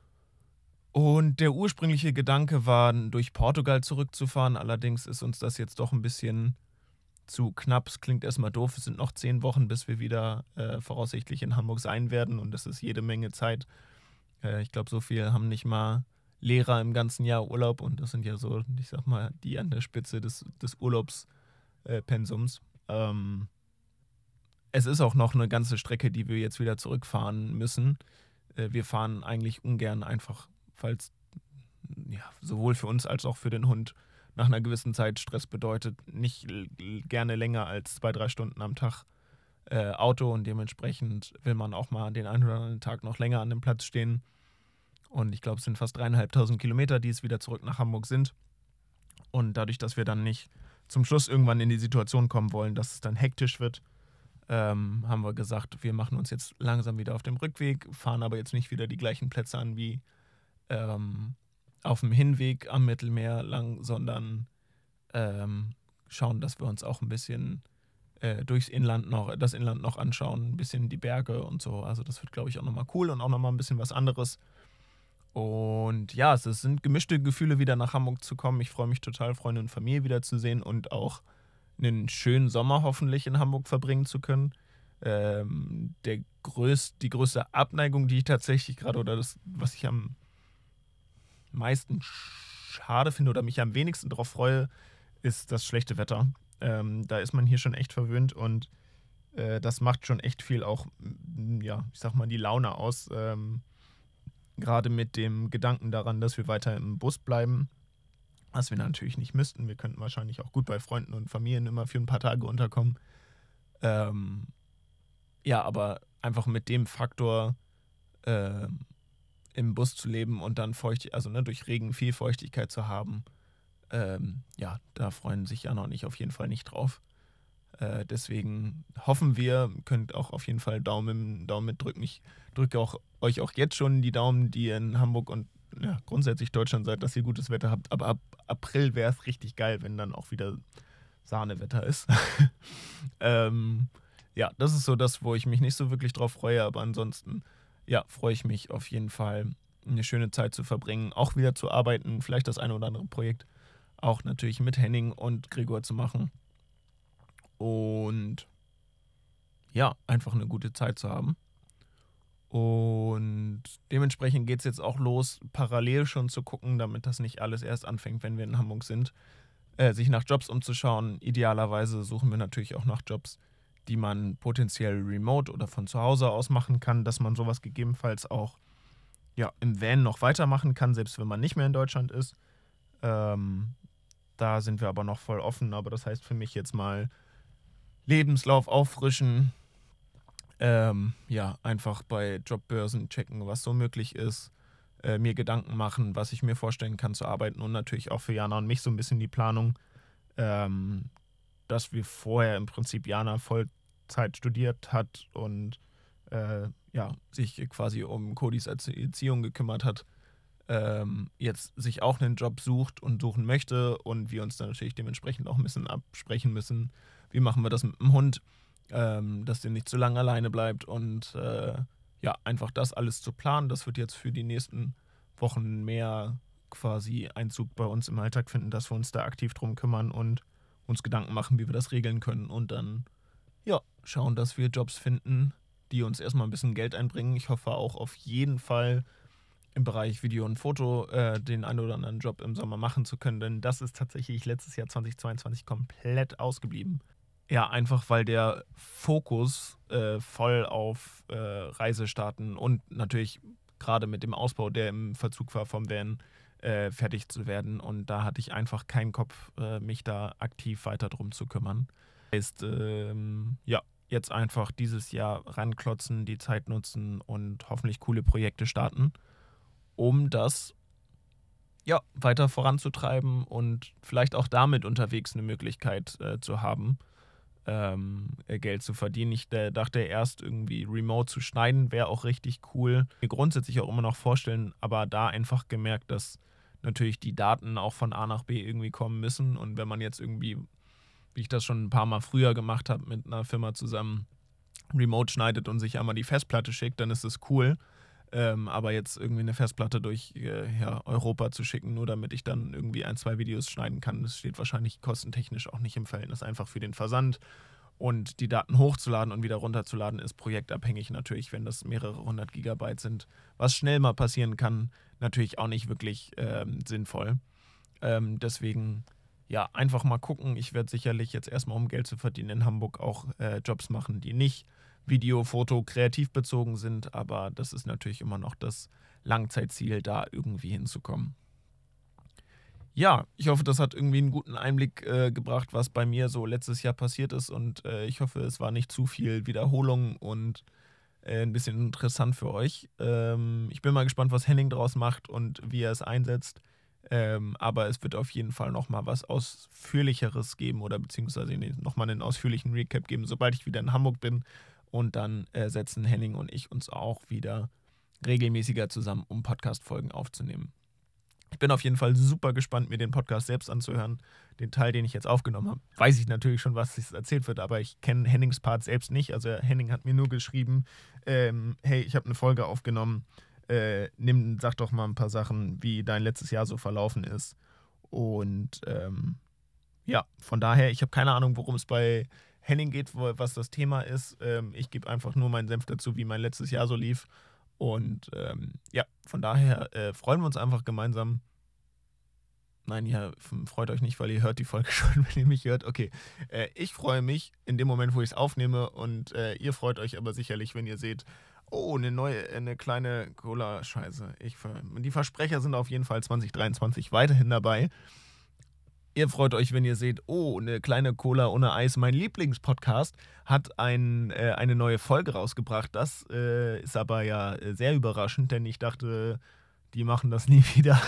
S1: Und der ursprüngliche Gedanke war, durch Portugal zurückzufahren. Allerdings ist uns das jetzt doch ein bisschen zu knapp. Es klingt erstmal doof. Es sind noch zehn Wochen, bis wir wieder äh, voraussichtlich in Hamburg sein werden. Und das ist jede Menge Zeit. Äh, ich glaube, so viel haben nicht mal Lehrer im ganzen Jahr Urlaub. Und das sind ja so, ich sag mal, die an der Spitze des, des Urlaubspensums. Äh, ähm, es ist auch noch eine ganze Strecke, die wir jetzt wieder zurückfahren müssen. Äh, wir fahren eigentlich ungern einfach, falls ja, sowohl für uns als auch für den Hund nach einer gewissen Zeit Stress bedeutet, nicht l- gerne länger als zwei, drei Stunden am Tag äh, Auto und dementsprechend will man auch mal den einen oder anderen Tag noch länger an dem Platz stehen. Und ich glaube, es sind fast dreieinhalbtausend Kilometer, die es wieder zurück nach Hamburg sind. Und dadurch, dass wir dann nicht zum Schluss irgendwann in die Situation kommen wollen, dass es dann hektisch wird, ähm, haben wir gesagt, wir machen uns jetzt langsam wieder auf dem Rückweg, fahren aber jetzt nicht wieder die gleichen Plätze an wie ähm, auf dem Hinweg am Mittelmeer lang, sondern ähm, schauen, dass wir uns auch ein bisschen äh, durchs Inland noch, das Inland noch anschauen, ein bisschen die Berge und so. Also das wird, glaube ich, auch nochmal cool und auch nochmal ein bisschen was anderes. Und ja, es sind gemischte Gefühle, wieder nach Hamburg zu kommen. Ich freue mich total, Freunde und Familie wiederzusehen und auch einen schönen Sommer hoffentlich in Hamburg verbringen zu können. Ähm, der größt, die größte Abneigung, die ich tatsächlich gerade, oder das, was ich am meisten schade finde oder mich am wenigsten darauf freue, ist das schlechte Wetter. Ähm, da ist man hier schon echt verwöhnt und äh, das macht schon echt viel auch, m, ja, ich sag mal, die Laune aus. Ähm, gerade mit dem Gedanken daran, dass wir weiter im Bus bleiben, was wir natürlich nicht müssten. Wir könnten wahrscheinlich auch gut bei Freunden und Familien immer für ein paar Tage unterkommen. Ähm, ja, aber einfach mit dem Faktor, ähm, im Bus zu leben und dann feucht, also ne, durch Regen viel Feuchtigkeit zu haben, ähm, ja, da freuen sich Jana und ich auf jeden Fall nicht drauf. Äh, deswegen hoffen wir, könnt auch auf jeden Fall Daumen, Daumen mitdrücken. Ich drücke auch, euch auch jetzt schon die Daumen, die ihr in Hamburg und ja, grundsätzlich Deutschland seid, dass ihr gutes Wetter habt. Aber ab April wäre es richtig geil, wenn dann auch wieder Sahnewetter ist. ähm, ja, das ist so das, wo ich mich nicht so wirklich drauf freue, aber ansonsten ja, freue ich mich auf jeden Fall, eine schöne Zeit zu verbringen, auch wieder zu arbeiten, vielleicht das eine oder andere Projekt auch natürlich mit Henning und Gregor zu machen und ja, einfach eine gute Zeit zu haben. Und dementsprechend geht es jetzt auch los, parallel schon zu gucken, damit das nicht alles erst anfängt, wenn wir in Hamburg sind, äh, sich nach Jobs umzuschauen. Idealerweise suchen wir natürlich auch nach Jobs, die man potenziell remote oder von zu Hause aus machen kann, dass man sowas gegebenenfalls auch ja, im Van noch weitermachen kann, selbst wenn man nicht mehr in Deutschland ist. Ähm, da sind wir aber noch voll offen, aber das heißt für mich jetzt mal Lebenslauf auffrischen, ähm, ja, einfach bei Jobbörsen checken, was so möglich ist, äh, mir Gedanken machen, was ich mir vorstellen kann zu arbeiten und natürlich auch für Jana und mich so ein bisschen die Planung, ähm, dass wir vorher im Prinzip Jana Vollzeit studiert hat und äh, ja, sich quasi um Codys Erziehung gekümmert hat, ähm, jetzt sich auch einen Job sucht und suchen möchte und wir uns dann natürlich dementsprechend auch ein bisschen absprechen müssen, wie machen wir das mit dem Hund, ähm, dass der nicht zu lange alleine bleibt und äh, ja, einfach das alles zu planen. Das wird jetzt für die nächsten Wochen mehr quasi Einzug bei uns im Alltag finden, dass wir uns da aktiv drum kümmern und uns Gedanken machen, wie wir das regeln können und dann ja, schauen, dass wir Jobs finden, die uns erstmal ein bisschen Geld einbringen. Ich hoffe auch auf jeden Fall im Bereich Video und Foto äh, den einen oder anderen Job im Sommer machen zu können, denn das ist tatsächlich letztes Jahr zweitausendzweiundzwanzig komplett ausgeblieben. Ja, einfach weil der Fokus äh, voll auf äh, Reisestarten und natürlich gerade mit dem Ausbau, der im Verzug war vom Van, äh, fertig zu werden. Und da hatte ich einfach keinen Kopf, äh, mich da aktiv weiter drum zu kümmern. Heißt, ähm, ja, jetzt einfach dieses Jahr ranklotzen, die Zeit nutzen und hoffentlich coole Projekte starten, um das ja, weiter voranzutreiben und vielleicht auch damit unterwegs eine Möglichkeit äh, zu haben, ähm, äh, Geld zu verdienen. Ich äh, dachte erst irgendwie remote zu schneiden, wäre auch richtig cool. Mir grundsätzlich auch immer noch vorstellen, aber da einfach gemerkt, dass natürlich die Daten auch von A nach B irgendwie kommen müssen und wenn man jetzt irgendwie, wie ich das schon ein paar Mal früher gemacht habe, mit einer Firma zusammen remote schneidet und sich einmal die Festplatte schickt, dann ist es cool. Ähm, aber jetzt irgendwie eine Festplatte durch äh, ja, Europa zu schicken, nur damit ich dann irgendwie ein, zwei Videos schneiden kann, das steht wahrscheinlich kostentechnisch auch nicht im Verhältnis. Einfach für den Versand und die Daten hochzuladen und wieder runterzuladen ist projektabhängig natürlich, wenn das mehrere hundert Gigabyte sind. Was schnell mal passieren kann, natürlich auch nicht wirklich ähm, sinnvoll. Ähm, deswegen, ja, einfach mal gucken. Ich werde sicherlich jetzt erstmal, um Geld zu verdienen, in Hamburg auch äh, Jobs machen, die nicht Video, Foto, kreativ bezogen sind, aber das ist natürlich immer noch das Langzeitziel, da irgendwie hinzukommen. Ja, ich hoffe, das hat irgendwie einen guten Einblick äh, gebracht, was bei mir so letztes Jahr passiert ist und äh, ich hoffe, es war nicht zu viel Wiederholung und äh, ein bisschen interessant für euch. Ähm, ich bin mal gespannt, was Henning draus macht und wie er es einsetzt, ähm, aber es wird auf jeden Fall nochmal was Ausführlicheres geben oder beziehungsweise nee, nochmal einen ausführlichen Recap geben, sobald ich wieder in Hamburg bin. Und dann äh, setzen Henning und ich uns auch wieder regelmäßiger zusammen, um Podcast-Folgen aufzunehmen. Ich bin auf jeden Fall super gespannt, mir den Podcast selbst anzuhören. Den Teil, den ich jetzt aufgenommen habe, weiß ich natürlich schon, was erzählt wird, aber ich kenne Hennings Part selbst nicht. Also Henning hat mir nur geschrieben, ähm, hey, ich habe eine Folge aufgenommen, äh, nimm, sag doch mal ein paar Sachen, wie dein letztes Jahr so verlaufen ist. Und ähm, ja, von daher, ich habe keine Ahnung, worum es bei Henning geht, was das Thema ist. Ähm, ich gebe einfach nur meinen Senf dazu, wie mein letztes Jahr so lief. Und ähm, ja, von daher äh, freuen wir uns einfach gemeinsam. Nein, ihr freut euch nicht, weil ihr hört die Folge schon, wenn ihr mich hört. Okay, äh, ich freue mich in dem Moment, wo ich es aufnehme und äh, ihr freut euch aber sicherlich, wenn ihr seht, oh, eine neue, eine kleine Cola-Scheiße. Ich, die Versprecher sind auf jeden Fall zwanzig dreiundzwanzig weiterhin dabei. Ihr freut euch, wenn ihr seht, oh, eine kleine Cola ohne Eis, mein Lieblingspodcast, hat ein, äh, eine neue Folge rausgebracht. Das äh, ist aber ja sehr überraschend, denn ich dachte, die machen das nie wieder.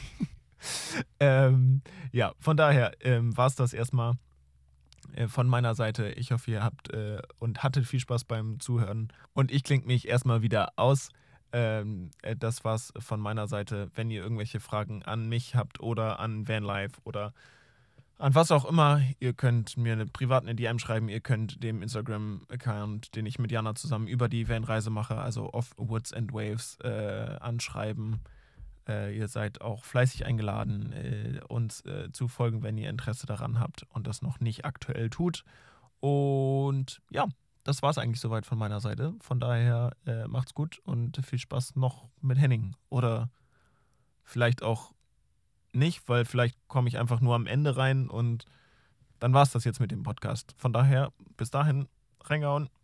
S1: ähm, ja, von daher ähm, war es das erstmal äh, von meiner Seite. Ich hoffe, ihr habt äh, und hattet viel Spaß beim Zuhören. Und ich klinge mich erstmal wieder aus. Ähm, äh, das war's von meiner Seite. Wenn ihr irgendwelche Fragen an mich habt oder an Vanlife oder an was auch immer, ihr könnt mir eine privat eine D M schreiben, ihr könnt dem Instagram-Account, den ich mit Jana zusammen über die Vanreise mache, also Off Woods and Waves, äh, anschreiben. Äh, ihr seid auch fleißig eingeladen, äh, uns äh, zu folgen, wenn ihr Interesse daran habt und das noch nicht aktuell tut. Und ja, das war es eigentlich soweit von meiner Seite. Von daher äh, macht's gut und viel Spaß noch mit Henning. Oder vielleicht auch nicht, weil vielleicht komme ich einfach nur am Ende rein und dann war es das jetzt mit dem Podcast. Von daher, bis dahin, reingehauen.